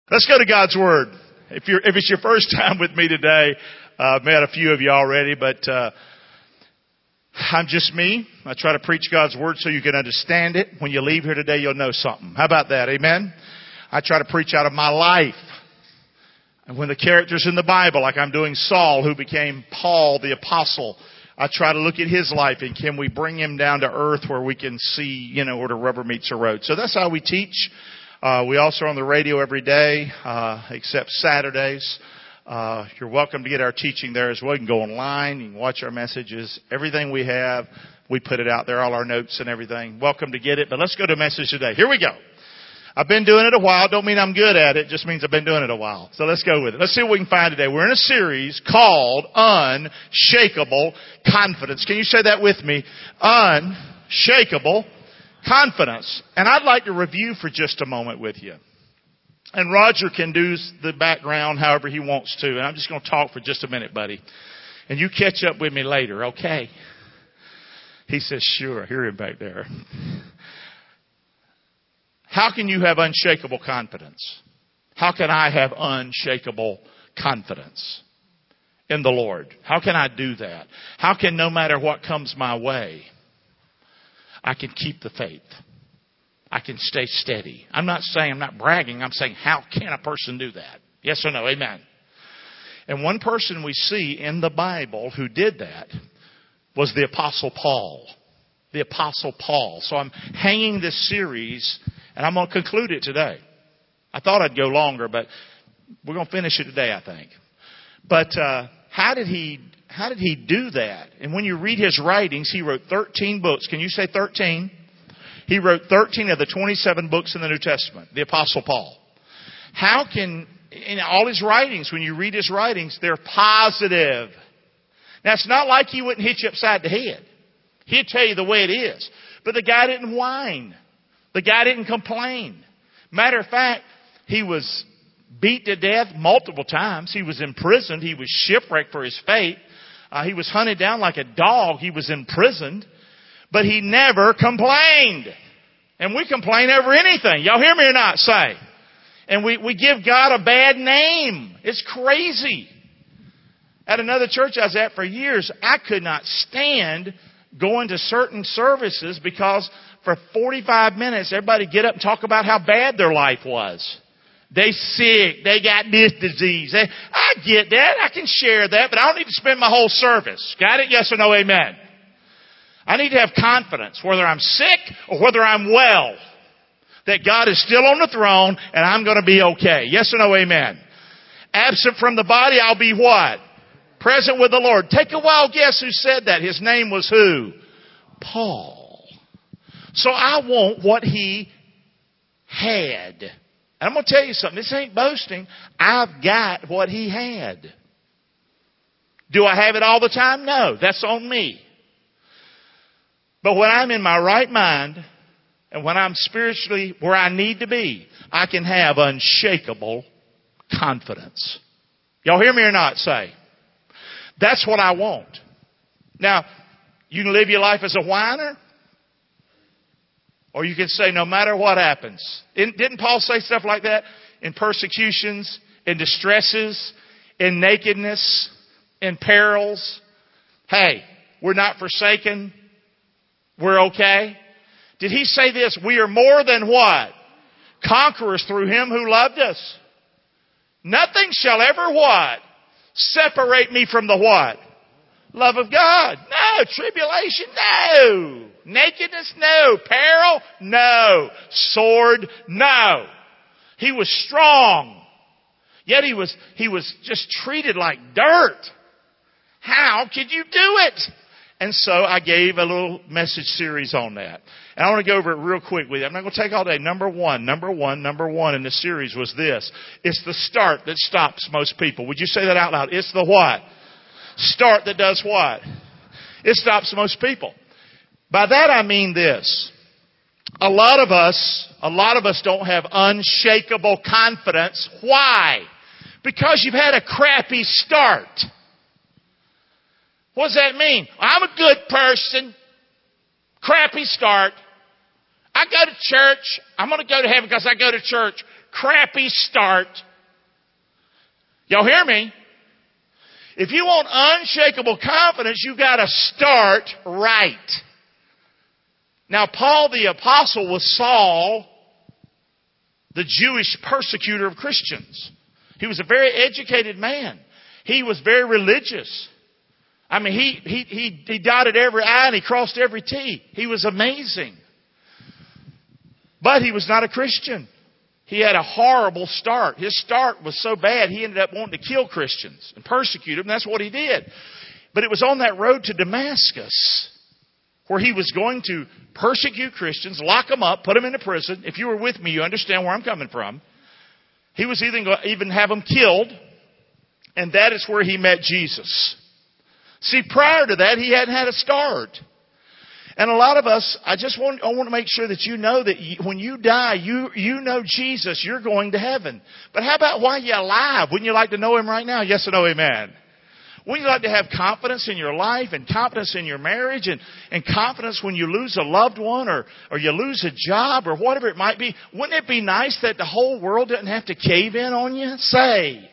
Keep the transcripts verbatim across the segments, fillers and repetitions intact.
Let's go to God's Word. If you're, if it's your first time with me today, uh, I've met a few of you already, but, uh, I'm just me. I try to preach God's Word so you can understand it. When you leave here today, you'll know something. How about that? Amen? I try to preach out of my life. And when the characters in the Bible, like I'm doing Saul, who became Paul the Apostle, I try to look at his life and can we bring him down to earth where we can see, you know, where the rubber meets the road. So that's how we teach. Uh, we also are on the radio every day, uh, except Saturdays. Uh, you're welcome to get our teaching there as well. You can go online, you can watch our messages. Everything we have, we put it out there, all our notes and everything. Welcome to get it. But let's go to a message today. Here we go. I've been doing it a while. Don't mean I'm good at it. Just means I've been doing it a while. So let's go with it. Let's see what we can find today. We're in a series called Unshakable Confidence. Can you say that with me? Unshakable Confidence. And I'd like to review for just a moment with you. And Roger can do the background however he wants to. And I'm just going to talk for just a minute, buddy. And you catch up with me later, okay? He says, sure. I hear him back there. How can you have unshakable confidence? How can I have unshakable confidence in the Lord? How can I do that? How can no matter what comes my way, I can keep the faith? I can stay steady. I'm not saying, I'm not bragging. I'm saying, how can a person do that? Yes or no? Amen. And one person we see in the Bible who did that was the Apostle Paul. The Apostle Paul. So I'm hanging this series, and I'm going to conclude it today. I thought I'd go longer, but we're going to finish it today, I think. But uh, how did he how did he do that? And when you read his writings, he wrote thirteen books. Can you say thirteen? He wrote thirteen of the twenty-seven books in the New Testament, the Apostle Paul. How can, in all his writings, when you read his writings, they're positive. Now, it's not like he wouldn't hit you upside the head. He'd tell you the way it is. But the guy didn't whine. The guy didn't complain. Matter of fact, he was beat to death multiple times. He was imprisoned. He was shipwrecked for his faith. Uh, he was hunted down like a dog. He was imprisoned. But he never complained. And we complain over anything. Y'all hear me or not? Say. And we, we give God a bad name. It's crazy. At another church I was at for years, I could not stand going to certain services because for forty-five minutes, everybody get up and talk about how bad their life was. They sick. They got this disease. They, I get that. I can share that, but I don't need to spend my whole service. Got it? Yes or no? Amen. I need to have confidence, whether I'm sick or whether I'm well, that God is still on the throne and I'm going to be okay. Yes or no? Amen. Absent from the body, I'll be what? Present with the Lord. Take a wild guess who said that. His name was who? Paul. So I want what he had. And I'm going to tell you something. This ain't boasting. I've got what he had. Do I have it all the time? No. That's on me. But when I'm in my right mind and when I'm spiritually where I need to be, I can have unshakable confidence. Y'all hear me or not? Say. That's what I want. Now, you can live your life as a whiner, or you can say no matter what happens. Didn't Paul say stuff like that? In persecutions, in distresses, in nakedness, in perils. Hey, we're not forsaken. We're okay. Did he say this? We are more than what? Conquerors through him who loved us. Nothing shall ever what? Separate me from the what? Love of God. No. Tribulation? No. Nakedness? No. Peril? No. Sword? No. He was strong. Yet he was, he was just treated like dirt. How could you do it? And so I gave a little message series on that. And I want to go over it real quick with you. I'm not going to take all day. Number one, number one, number one in the series was this. It's the start that stops most people. Would you say that out loud? It's the what? Start that does what? It stops most people. By that I mean this. A lot of us, a lot of us don't have unshakable confidence. Why? Because you've had a crappy start. What does that mean? I'm a good person. Crappy start. I go to church. I'm going to go to heaven because I go to church. crappy start. Y'all hear me? If you want unshakable confidence, you got to start right. Now, Paul the Apostle was Saul, the Jewish persecutor of Christians. He was a very educated man. He was very religious. I mean, he, he, he, he dotted every I and he crossed every T. He was amazing. But he was not a Christian. He had a horrible start. His start was so bad, he ended up wanting to kill Christians and persecute them. That's what he did. But it was on that road to Damascus where he was going to persecute Christians, lock them up, put them into prison. If you were with me, you understand where I'm coming from. He was even going to even have them killed. And that is where he met Jesus. See, prior to that, he hadn't had a start. And a lot of us, I just want, I want to make sure that you know that you, when you die, you, you know Jesus, you're going to heaven. But how about while you're alive? Wouldn't you like to know Him right now? Yes or no, amen? Wouldn't you like to have confidence in your life and confidence in your marriage and, and confidence when you lose a loved one or, or you lose a job or whatever it might be? Wouldn't it be nice that the whole world doesn't have to cave in on you? Say.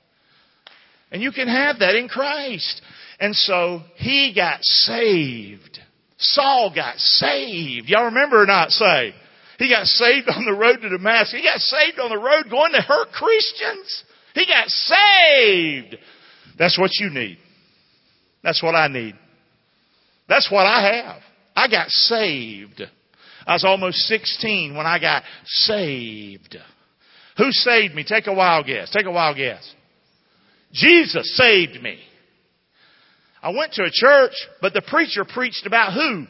And you can have that in Christ. And so he got saved. Saul got saved. Y'all remember or not? Say. He got saved on the road to Damascus. He got saved on the road going to hurt Christians. He got saved. That's what you need. That's what I need. That's what I have. I got saved. I was almost sixteen when I got saved. Who saved me? Take a wild guess. Take a wild guess. Jesus saved me. I went to a church, but the preacher preached about who?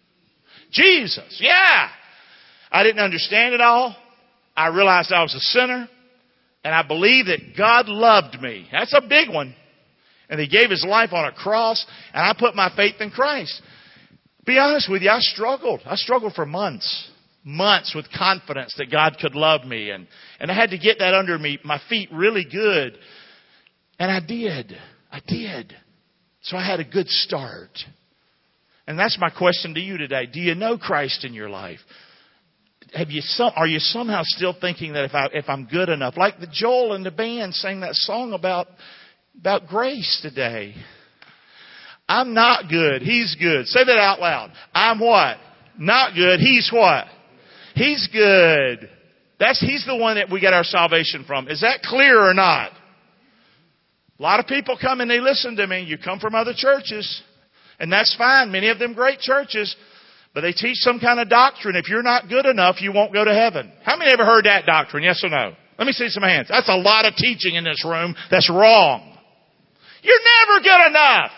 Jesus. Yeah. I didn't understand it all. I realized I was a sinner. And I believed that God loved me. That's a big one. And He gave His life on a cross. And I put my faith in Christ. Be honest with you, I struggled. I struggled for months. Months with confidence that God could love me. And, and I had to get that under me, my feet really good. And I did. I did. So I had a good start. And that's my question to you today. Do you know Christ in your life? Have you some, are you somehow still thinking that if I if I'm good enough, like the Joel and the band sang that song about about grace today. I'm not good. He's good. Say that out loud. I'm what? Not good. He's what? He's good. That's He's the one that we get our salvation from. Is that clear or not? A lot of people come and they listen to me. You come from other churches. And that's fine. Many of them great churches. But they teach some kind of doctrine. If you're not good enough, you won't go to heaven. How many ever heard that doctrine? Yes or no? Let me see some hands. That's a lot of teaching in this room that's wrong. You're never good enough.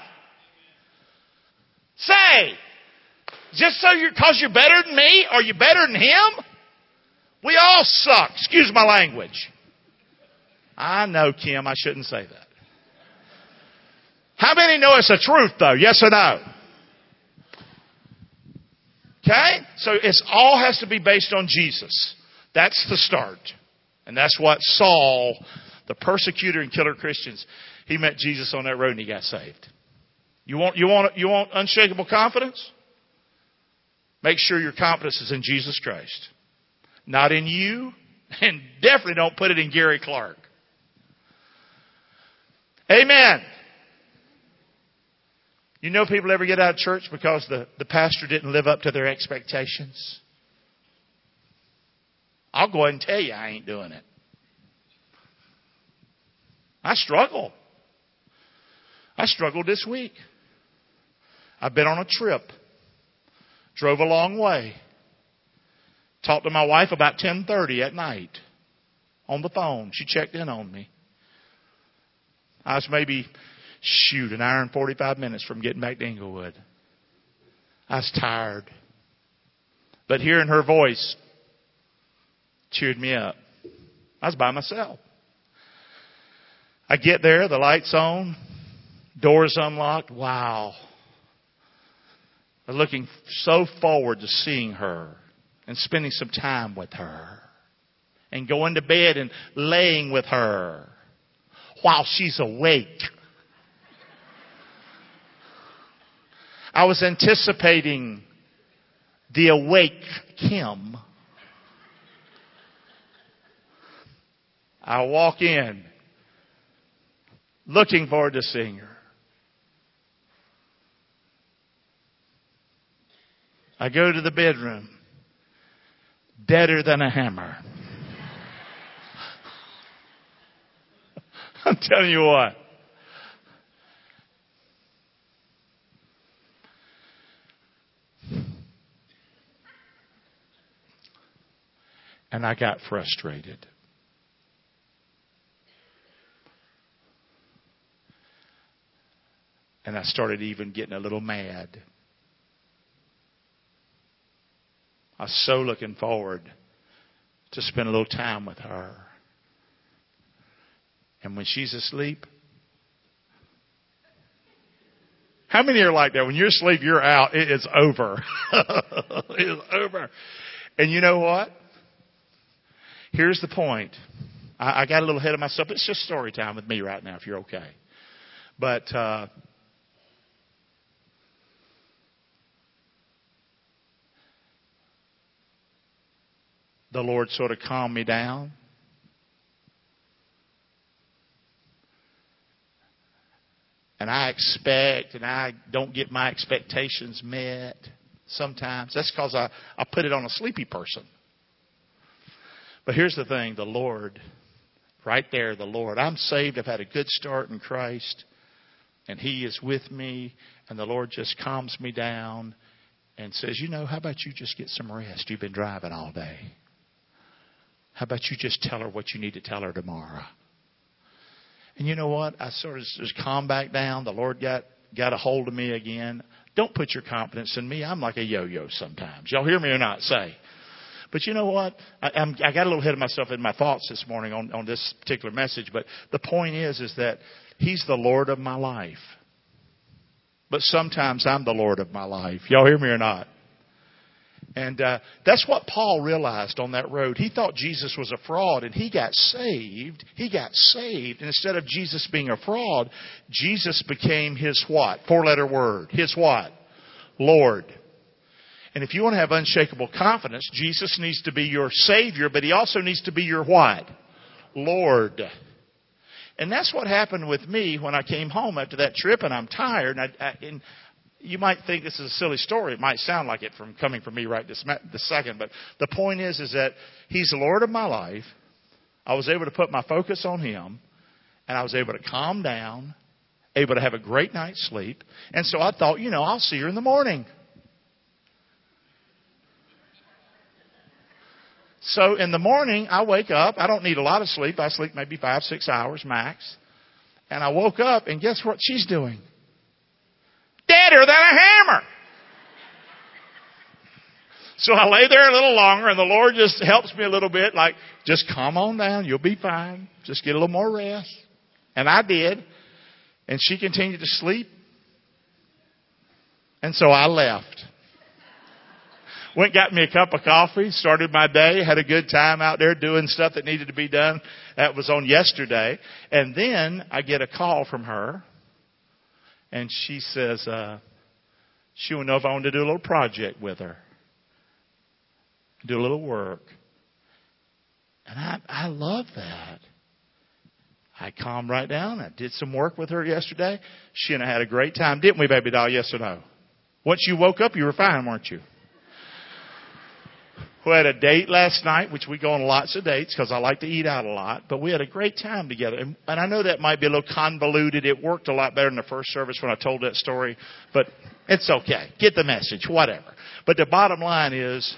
Say, just so you're, cause you're better than me, or you're better than him? We all suck. Excuse my language. I know, Kim, I shouldn't say that. How many know it's the truth, though? Yes or no? Okay? So it's all has to be based on Jesus. That's the start. And that's what Saul, the persecutor and killer of Christians, he met Jesus on that road and he got saved. You want, you want, you want unshakable confidence? Make sure your confidence is in Jesus Christ. Not in you. And definitely don't put it in Gary Clark. Amen. You know people ever get out of church because the, the pastor didn't live up to their expectations? I'll go ahead and tell you I ain't doing it. I struggle. I struggled this week. I've been on a trip. Drove a long way. Talked to my wife about ten thirty at night on the phone. She checked in on me. I was maybe... Shoot, an hour and forty-five minutes from getting back to Inglewood. I was tired. But hearing her voice cheered me up. I was by myself. I get there, the light's on, doors unlocked. Wow. I'm looking so forward to seeing her and spending some time with her. And going to bed and laying with her while she's awake. I was anticipating the awake Kim. I walk in looking forward to seeing her. I go to the bedroom, deader than a hammer. I'm telling you what. And I got frustrated. And I started even getting a little mad. I was so looking forward to spend a little time with her. And when she's asleep, how many are like that? When you're asleep, you're out. It is over. It is over. And you know what? Here's the point. I, I got a little ahead of myself. It's just story time with me right now, if you're okay. But uh, the Lord sort of calmed me down. And I expect, and I don't get my expectations met sometimes. That's because I, I put it on a sleepy person. But here's the thing, the Lord, right there, the Lord. I'm saved. I've had a good start in Christ. And He is with me. And the Lord just calms me down and says, you know, how about you just get some rest? You've been driving all day. How about you just tell her what you need to tell her tomorrow? And you know what? I sort of just calmed back down. The Lord got, got a hold of me again. Don't put your confidence in me. I'm like a yo-yo sometimes. Y'all hear me or not? Say. But you know what? I, I'm, I got a little ahead of myself in my thoughts this morning on, on this particular message. But the point is, is that He's the Lord of my life. But sometimes I'm the Lord of my life. Y'all hear me or not? And uh, that's what Paul realized on that road. He thought Jesus was a fraud, and he got saved. He got saved. And instead of Jesus being a fraud, Jesus became his what? Four-letter word. His what? Lord. And if you want to have unshakable confidence, Jesus needs to be your Savior, but He also needs to be your what? Lord. And that's what happened with me when I came home after that trip, and I'm tired. And I, I, and you might think this is a silly story. It might sound like it from coming from me right this, this second. But the point is, is that He's the Lord of my life. I was able to put my focus on Him. And I was able to calm down. Able to have a great night's sleep. And so I thought, you know, I'll see her in the morning. So in the morning, I wake up. I don't need a lot of sleep. I sleep maybe five, six hours max. And I woke up, and guess what she's doing? Deader than a hammer. So I lay there a little longer, and the Lord just helps me a little bit, like, just calm on down. You'll be fine. Just get a little more rest. And I did. And she continued to sleep. And so I left. Went got me a cup of coffee, started my day, had a good time out there doing stuff that needed to be done. That was on yesterday. And then I get a call from her. And she says, uh, she would know if I wanted to do a little project with her. Do a little work. And I, I love that. I calmed right down. I did some work with her yesterday. She and I had a great time. Didn't we, baby doll? Yes or no? Once you woke up, you were fine, weren't you? We had a date last night, which we go on lots of dates because I like to eat out a lot. But we had a great time together. And, and I know that might be a little convoluted. It worked a lot better in the first service when I told that story. But it's okay. Get the message, whatever. But the bottom line is,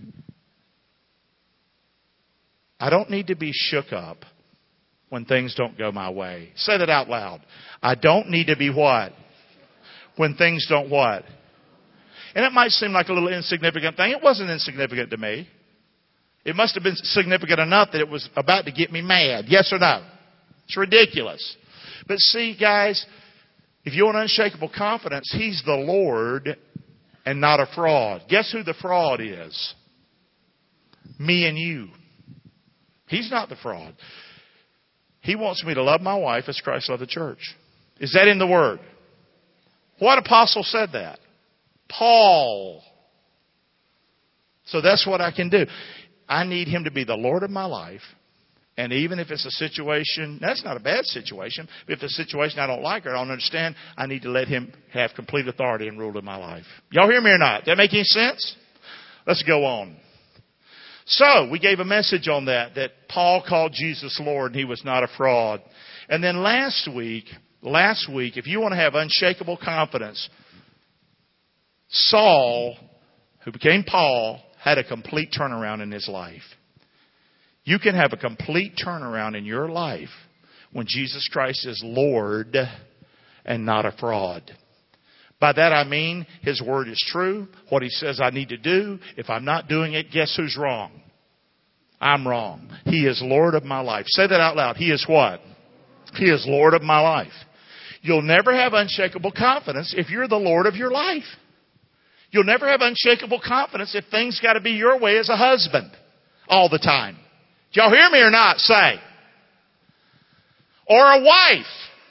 I don't need to be shook up when things don't go my way. Say that out loud. I don't need to be what? When things don't what? And it might seem like a little insignificant thing. It wasn't insignificant to me. It must have been significant enough that it was about to get me mad. Yes or no? It's ridiculous. But see, guys, if you want unshakable confidence, He's the Lord and not a fraud. Guess who the fraud is? Me and you. He's not the fraud. He wants me to love my wife as Christ loved the church. Is that in the Word? What apostle said that? Paul. So that's what I can do. I need Him to be the Lord of my life. And even if it's a situation, that's not a bad situation, but if it's a situation I don't like or I don't understand, I need to let Him have complete authority and rule in my life. Y'all hear me or not? Does that make any sense? Let's go on. So, we gave a message on that, that Paul called Jesus Lord and he was not a fraud. And then last week, last week, if you want to have unshakable confidence, Saul, who became Paul, had a complete turnaround in his life. You can have a complete turnaround in your life when Jesus Christ is Lord and not a fraud. By that I mean His Word is true. What He says I need to do. If I'm not doing it, guess who's wrong? I'm wrong. He is Lord of my life. Say that out loud. He is what? He is Lord of my life. You'll never have unshakable confidence if you're the Lord of your life. You'll never have unshakable confidence if things got to be your way as a husband all the time. Did y'all hear me or not? Say. Or a wife.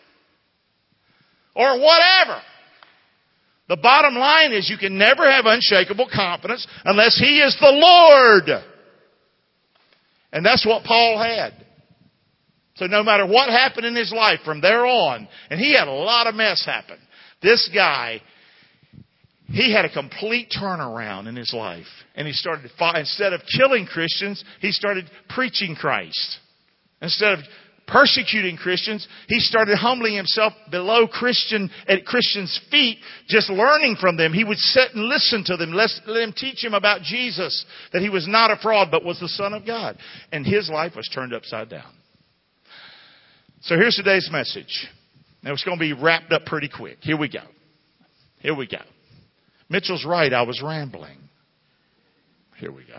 Or whatever. The bottom line is you can never have unshakable confidence unless He is the Lord. And that's what Paul had. So no matter what happened in his life from there on, and he had a lot of mess happen, this guy, he had a complete turnaround in his life. And he started to fight. Instead of killing Christians, he started preaching Christ. Instead of persecuting Christians, he started humbling himself below Christian, at Christians' feet, just learning from them. He would sit and listen to them, let them teach him about Jesus, that He was not a fraud, but was the Son of God. And his life was turned upside down. So here's today's message. Now it's going to be wrapped up pretty quick. Here we go. Here we go. Mitchell's right, I was rambling. Here we go.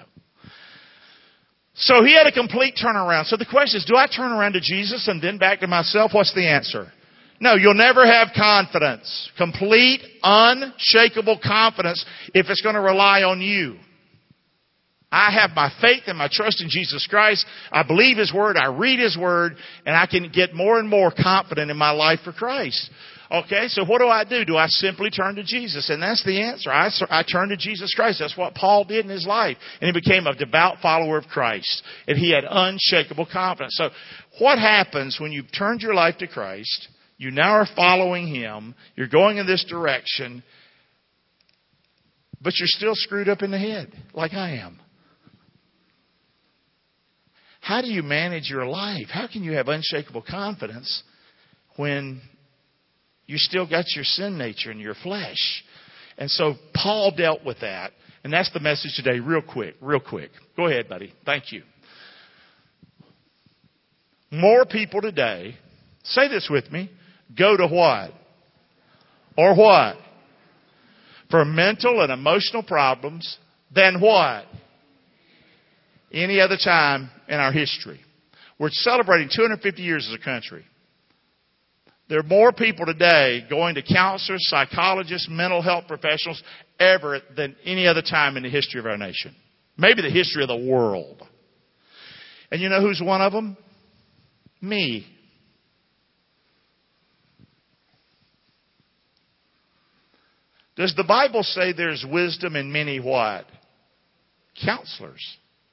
So he had a complete turnaround. So the question is, do I turn around to Jesus and then back to myself? What's the answer? No, you'll never have confidence. Complete, unshakable confidence if it's going to rely on you. I have my faith and my trust in Jesus Christ. I believe His Word. I read His Word. And I can get more and more confident in my life for Christ. Okay, so what do I do? Do I simply turn to Jesus? And that's the answer. I, I turn to Jesus Christ. That's what Paul did in his life. And he became a devout follower of Christ. And he had unshakable confidence. So what happens when you've turned your life to Christ? You now are following Him. You're going in this direction. But you're still screwed up in the head, like I am. How do you manage your life? How can you have unshakable confidence when you still got your sin nature and your flesh? And so Paul dealt with that. And that's the message today, real quick, real quick. Go ahead, buddy. Thank you. More people today, say this with me, go to what? Or what? For mental and emotional problems than what? Any other time in our history. We're celebrating two hundred fifty years as a country. There are more people today going to counselors, psychologists, mental health professionals ever than any other time in the history of our nation. Maybe the history of the world. And you know who's one of them? Me. Does the Bible say there's wisdom in many what? Counselors.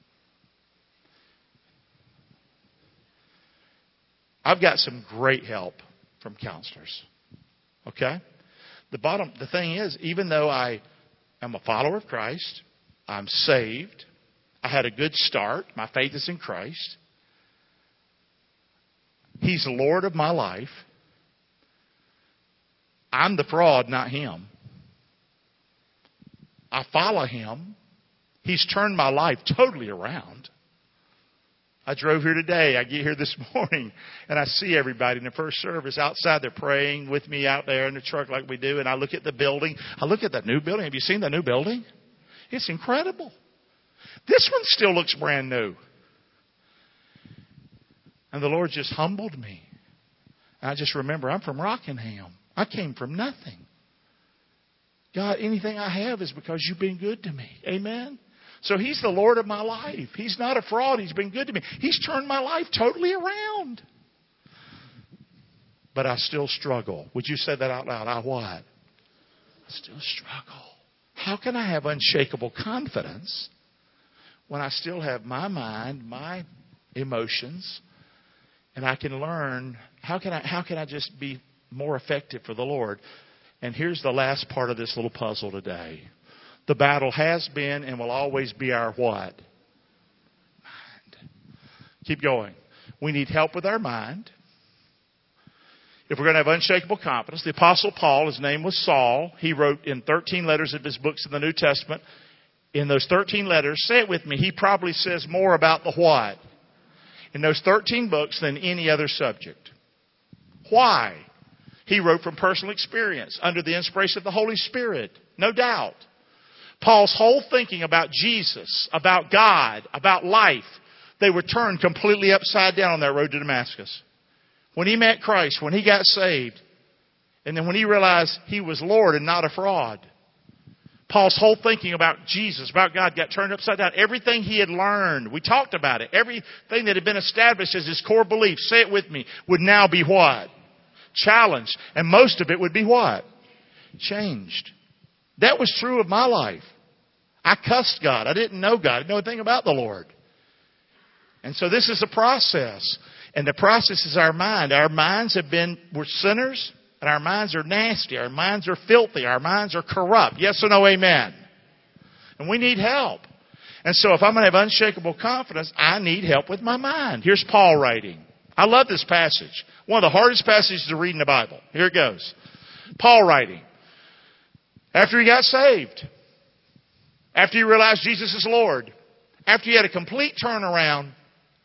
I've got some great help from counselors. Okay? The bottom, the thing is, even though I am a follower of Christ, I'm saved, I had a good start, my faith is in Christ, He's the Lord of my life, I'm the fraud, not Him. I follow Him. He's turned my life totally around. I drove here today. I get here this morning, and I see everybody in the first service outside. They're praying with me out there in the truck like we do, and I look at the building. I look at that new building. Have you seen the new building? It's incredible. This one still looks brand new. And the Lord just humbled me. And I just remember, I'm from Rockingham. I came from nothing. God, anything I have is because you've been good to me. Amen? So He's the Lord of my life. He's not a fraud. He's been good to me. He's turned my life totally around. But I still struggle. Would you say that out loud? I what? I still struggle. How can I have unshakable confidence when I still have my mind, my emotions, And I can learn, how can I, how can I just be more effective for the Lord? And here's the last part of this little puzzle today. The battle has been and will always be our what? Mind. Keep going. We need help with our mind. If we're going to have unshakable confidence, the Apostle Paul, his name was Saul. He wrote in thirteen letters of his books in the New Testament. In those thirteen letters, say it with me, he probably says more about the what in those thirteen books than any other subject. Why? He wrote from personal experience under the inspiration of the Holy Spirit. No doubt. Paul's whole thinking about Jesus, about God, about life, they were turned completely upside down on that road to Damascus. When he met Christ, when he got saved, and then when he realized he was Lord and not a fraud, Paul's whole thinking about Jesus, about God, got turned upside down. Everything he had learned, we talked about it, everything that had been established as his core belief, say it with me, would now be what? Challenged. And most of it would be what? Changed. That was true of my life. I cussed God. I didn't know God. I didn't know anything about the Lord. And so this is a process. And the process is our mind. Our minds have been, we're sinners, and our minds are nasty. Our minds are filthy. Our minds are corrupt. Yes or no, amen? And we need help. And so if I'm going to have unshakable confidence, I need help with my mind. Here's Paul writing. I love this passage. One of the hardest passages to read in the Bible. Here it goes. Paul writing. After he got saved, after he realized Jesus is Lord, after he had a complete turnaround,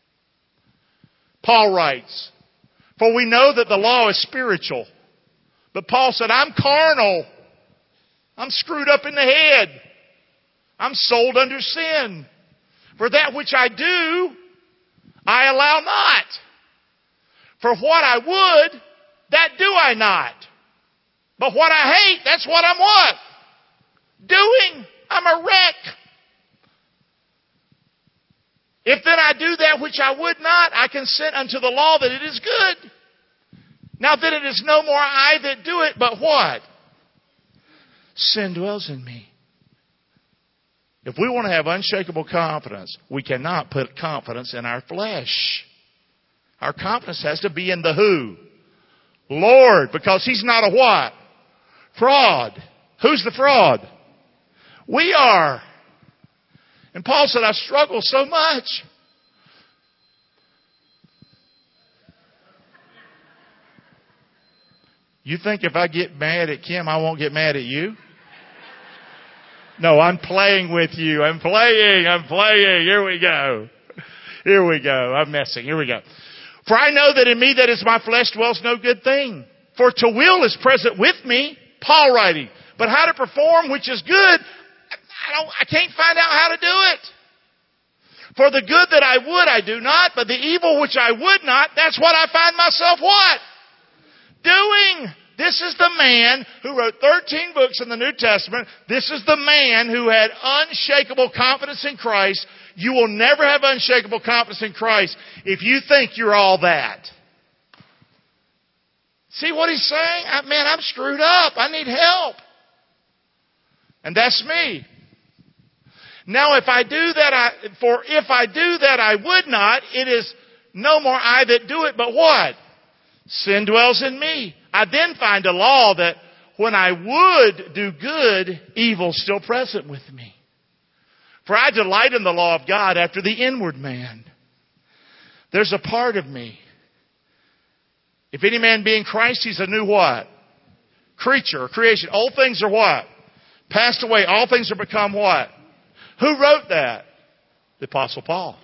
Paul writes, for we know that the law is spiritual. But Paul said, I'm carnal. I'm screwed up in the head. I'm sold under sin. For that which I do, I allow not. For what I would, that do I not. But what I hate, that's what I'm what? Doing. I'm a wreck. If then I do that which I would not, I consent unto the law that it is good. Now then it is no more I that do it, but what? Sin dwells in me. If we want to have unshakable confidence, we cannot put confidence in our flesh. Our confidence has to be in the who? Lord, because He's not a what? Fraud. Who's the fraud? We are. And Paul said, I struggle so much. You think if I get mad at Kim, I won't get mad at you? No, I'm playing with you. I'm playing. I'm playing. Here we go. Here we go. I'm messing. Here we go. For I know that in me that is my flesh dwells no good thing. For to will is present with me, Paul writing. But how to perform which is good, I don't, I can't find out how to do it. For the good that I would, I do not. But the evil which I would not, that's what I find myself what? Doing. This is the man who wrote thirteen books in the New Testament. This is the man who had unshakable confidence in Christ. You will never have unshakable confidence in Christ if you think you're all that. See what he's saying? I, man, I'm screwed up. I need help. And that's me. Now if I do that, I, for if I do that I would not, it is no more I that do it, but what? Sin dwells in me. I then find a law that when I would do good, evil's still present with me. For I delight in the law of God after the inward man. There's a part of me. If any man be in Christ, he's a new what? Creature or creation. Old things are what? Passed away. All things are become what? Who wrote that? The Apostle Paul.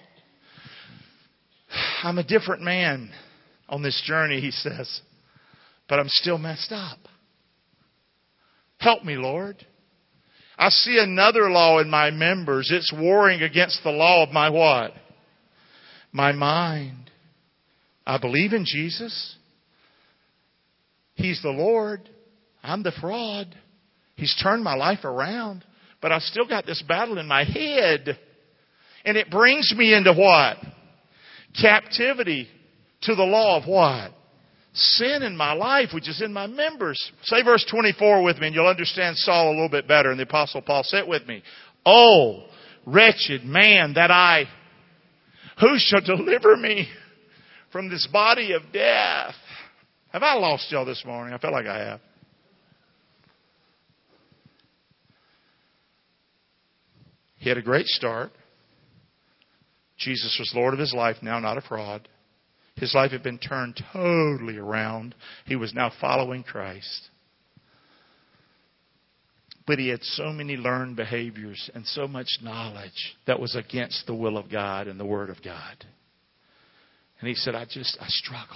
I'm a different man on this journey, he says. But I'm still messed up. Help me, Lord. I see another law in my members. It's warring against the law of my what? My mind. I believe in Jesus. He's the Lord. I'm the fraud. He's turned my life around. But I've still got this battle in my head. And it brings me into what? Captivity to the law of what? Sin in my life, which is in my members. Say verse twenty-four with me and you'll understand Saul a little bit better. And the Apostle Paul, say it with me. Oh, wretched man that I, who shall deliver me from this body of death. Have I lost y'all this morning? I feel like I have. He had a great start. Jesus was Lord of his life now, not a fraud. His life had been turned totally around. He was now following Christ. But he had so many learned behaviors and so much knowledge that was against the will of God and the Word of God. And he said, I just, I struggle.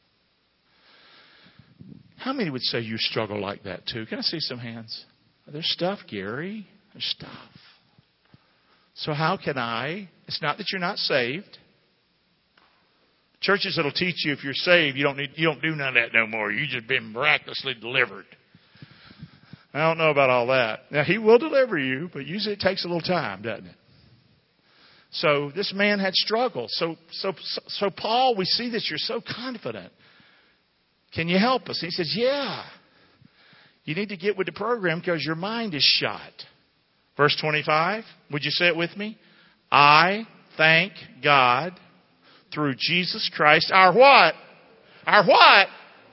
How many would say you struggle like that too? Can I see some hands? There's stuff, Gary. There's stuff. So how can I? It's not that you're not saved. Churches that'll teach you if you're saved, you don't need, you don't do none of that no more. You've just been miraculously delivered. I don't know about all that. Now, He will deliver you, but usually it takes a little time, doesn't it? So this man had struggles. So, so, so Paul, we see that you're so confident. Can you help us? He says, yeah. You need to get with the program because your mind is shot. Verse twenty-five, would you say it with me? I thank God through Jesus Christ, our what? Our what?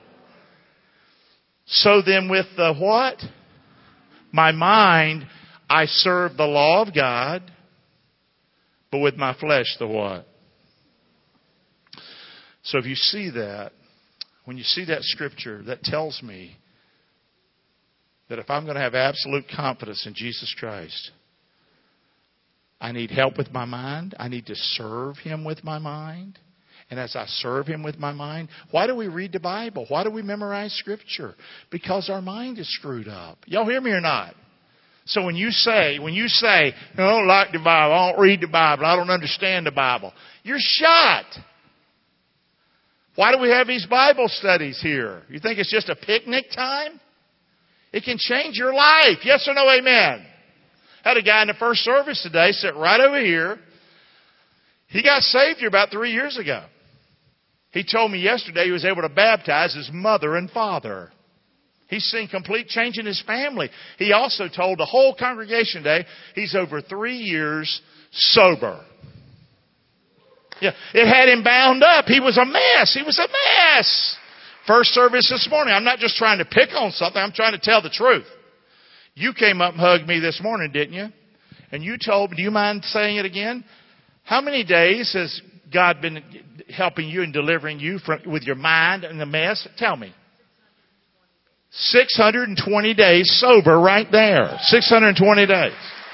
So then with the what? My mind, I serve the law of God, but with my flesh, the what? So if you see that, when you see that scripture, that tells me that if I'm going to have absolute confidence in Jesus Christ, I need help with my mind. I need to serve Him with my mind. And as I serve Him with my mind, why do we read the Bible? Why do we memorize Scripture? Because our mind is screwed up. Y'all hear me or not? So when you say, when you say, I don't like the Bible, I don't read the Bible, I don't understand the Bible, you're shot. Why do we have these Bible studies here? You think it's just a picnic time? It can change your life. Yes or no, amen? I had a guy in the first service today sit right over here. He got saved here about three years ago. He told me yesterday he was able to baptize his mother and father. He's seen complete change in his family. He also told the whole congregation today he's over three years sober. Yeah, it had him bound up. He was a mess. He was a mess. First service this morning. I'm not just trying to pick on something. I'm trying to tell the truth. You came up and hugged me this morning, didn't you? And you told me, do you mind saying it again? How many days has God been helping you and delivering you from, with your mind and the mess? Tell me. six hundred twenty days sober right there. six hundred twenty days.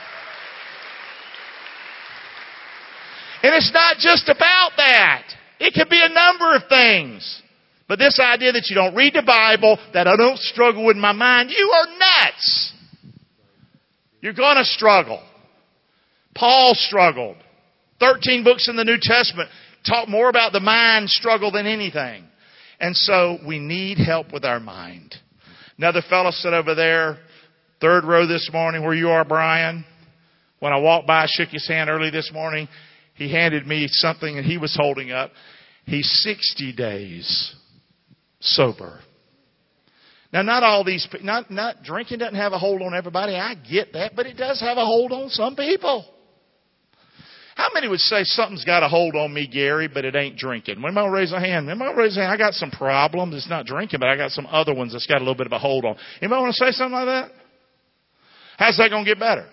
And it's not just about that. It could be a number of things. But this idea that you don't read the Bible, that I don't struggle with my mind, you are nuts. You're going to struggle. Paul struggled. Thirteen books in the New Testament talk more about the mind struggle than anything. And so we need help with our mind. Another fellow sat over there, third row this morning where you are, Brian. When I walked by, I shook his hand early this morning. He handed me something that he was holding up. He's sixty days sober. Now, not all these, not, not drinking doesn't have a hold on everybody. I get that, but it does have a hold on some people. How many would say something's got a hold on me, Gary, but it ain't drinking? When am I raise a hand? Am I raise a hand? I got some problems. It's not drinking, but I got some other ones that's got a little bit of a hold on. Anybody want to say something like that? How's that going to get better?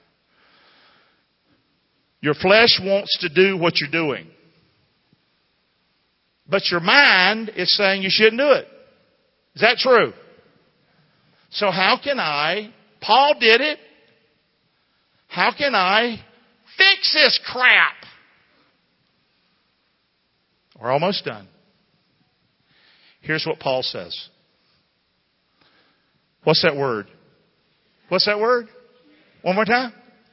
Your flesh wants to do what you're doing. But your mind is saying you shouldn't do it. Is that true? So how can I, Paul did it, how can I fix this crap? We're almost done. Here's what Paul says. What's that word? What's that word? One more time.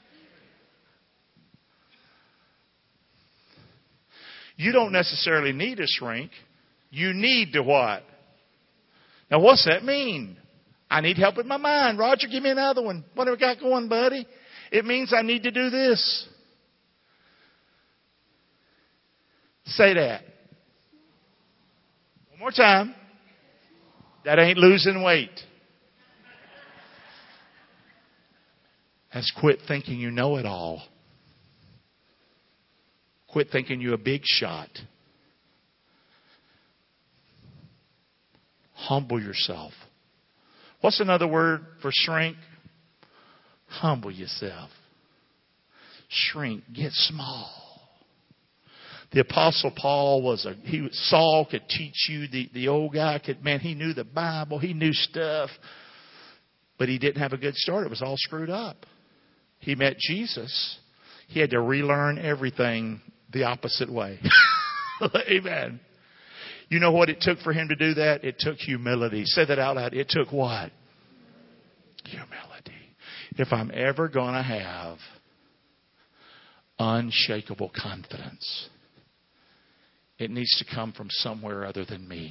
You don't necessarily need a shrink. You need to what? Now, what's that mean? I need help with my mind. Roger, give me another one. What have we got going, buddy? It means I need to do this. Say that. One more time. That ain't losing weight. That's quit thinking you know it all. Quit thinking you're a big shot. Humble yourself. What's another word for shrink? Humble yourself. Shrink. Get small. The Apostle Paul was a, he, Saul could teach you. The, the old guy could, man, he knew the Bible. He knew stuff. But he didn't have a good start. It was all screwed up. He met Jesus. He had to relearn everything the opposite way. Amen. You know what it took for him to do that? It took humility. Say that out loud. It took what? Humility. If I'm ever going to have unshakable confidence, it needs to come from somewhere other than me.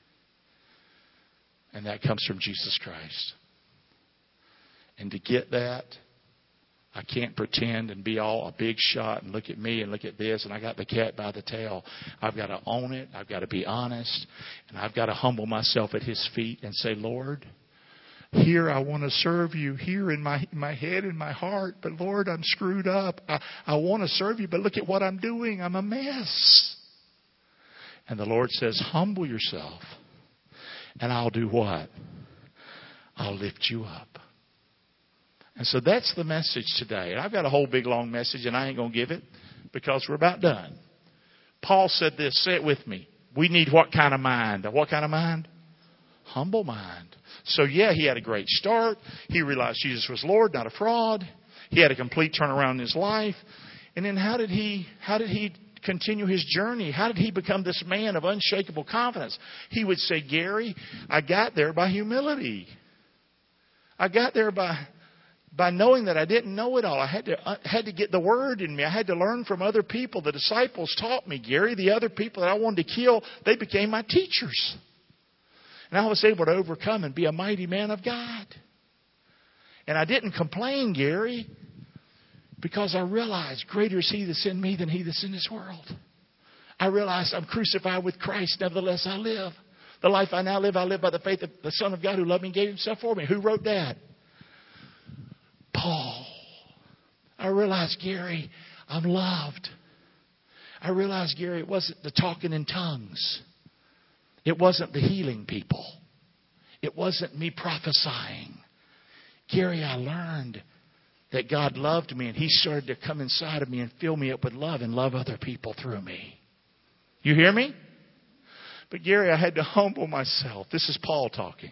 And that comes from Jesus Christ. And to get that, I can't pretend and be all a big shot and look at me and look at this and I got the cat by the tail. I've got to own it. I've got to be honest. And I've got to humble myself at His feet and say, Lord, here I want to serve you. Here in my my head and my heart. But Lord, I'm screwed up. I, I want to serve you, but look at what I'm doing. I'm a mess. And the Lord says, humble yourself. And I'll do what? I'll lift you up. And so that's the message today. And I've got a whole big long message and I ain't going to give it because we're about done. Paul said this, say it with me. We need what kind of mind? What kind of mind? Humble mind. So yeah, he had a great start. He realized Jesus was Lord, not a fraud. He had a complete turnaround in his life. And then how did he, how did he continue his journey? How did he become this man of unshakable confidence? He would say, Gary, I got there by humility. I got there by... By knowing that I didn't know it all. I had to uh, had to get the word in me. I had to learn from other people. The disciples taught me, Gary. The other people that I wanted to kill, they became my teachers. And I was able to overcome and be a mighty man of God. And I didn't complain, Gary, because I realized greater is He that's in me than he that's in this world. I realized I'm crucified with Christ. Nevertheless, I live. The life I now live, I live by the faith of the Son of God who loved me and gave Himself for me. Who wrote that? Paul. I realized, Gary, I'm loved. I realized, Gary, it wasn't the talking in tongues. It wasn't the healing people. It wasn't me prophesying. Gary, I learned that God loved me and He started to come inside of me and fill me up with love and love other people through me. You hear me? But Gary, I had to humble myself. This is Paul talking.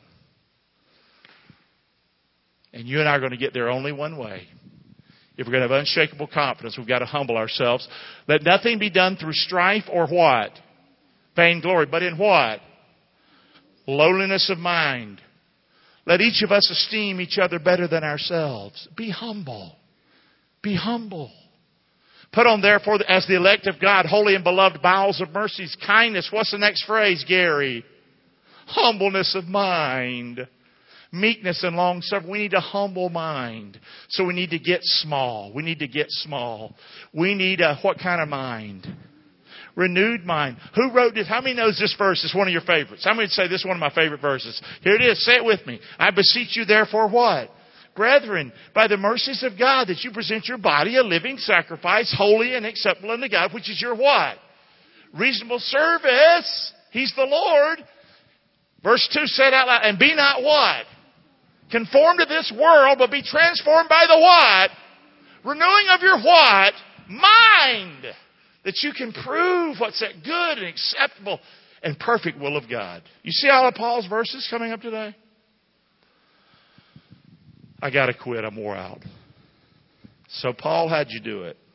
And you and I are going to get there only one way. If we're going to have unshakable confidence, we've got to humble ourselves. Let nothing be done through strife or what? Vainglory. But in what? Lowliness of mind. Let each of us esteem each other better than ourselves. Be humble. Be humble. Put on therefore as the elect of God, holy and beloved bowels of mercies, kindness. What's the next phrase, Gary? Humbleness of mind. Meekness and long suffering. We need a humble mind. So we need to get small. We need to get small. We need a what kind of mind? Renewed mind. Who wrote this? How many knows this verse is one of your favorites? How many would say this is one of my favorite verses? Here it is. Say it with me. I beseech you therefore what? Brethren, by the mercies of God, that you present your body a living sacrifice, holy and acceptable unto God, which is your what? Reasonable service. He's the Lord. Verse two said out loud, and be not what? Conformed to this world, but be transformed by the what? Renewing of your what? Mind. That you can prove what's that good and acceptable and perfect will of God. You see all of Paul's verses coming up today? I got to quit. I'm wore out. So Paul, how'd you do it?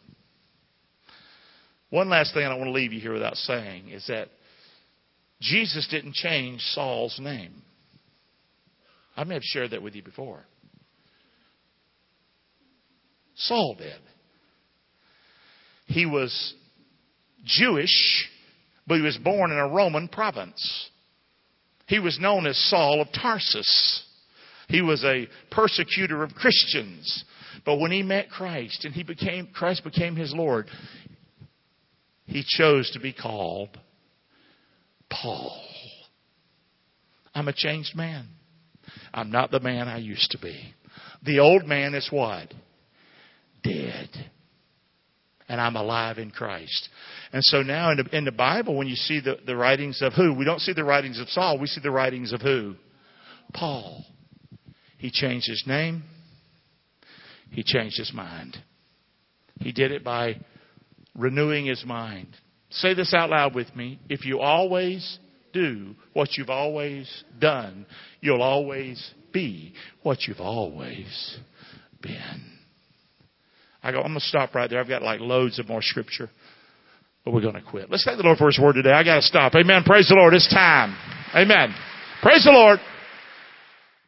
One last thing I don't want to leave you here without saying is that Jesus didn't change Saul's name. I may have shared that with you before. Saul did. He was Jewish, but he was born in a Roman province. He was known as Saul of Tarsus. He was a persecutor of Christians. But when he met Christ and he became Christ became his Lord, he chose to be called Paul. I'm a changed man. I'm not the man I used to be. The old man is what? Dead. and I'm alive in Christ. And so now in the, in the Bible, when you see the, the writings of who? We don't see the writings of Saul. We see the writings of who? Paul. He changed his name. He changed his mind. He did it by renewing his mind. Say this out loud with me. If you always do what you've always done, you'll always be what you've always been. I go, I'm going to stop right there. I've got like loads of more scripture, but we're going to quit. Let's thank the Lord for His word today. I got to stop. Amen. Praise the Lord. It's time. Amen. Praise the Lord.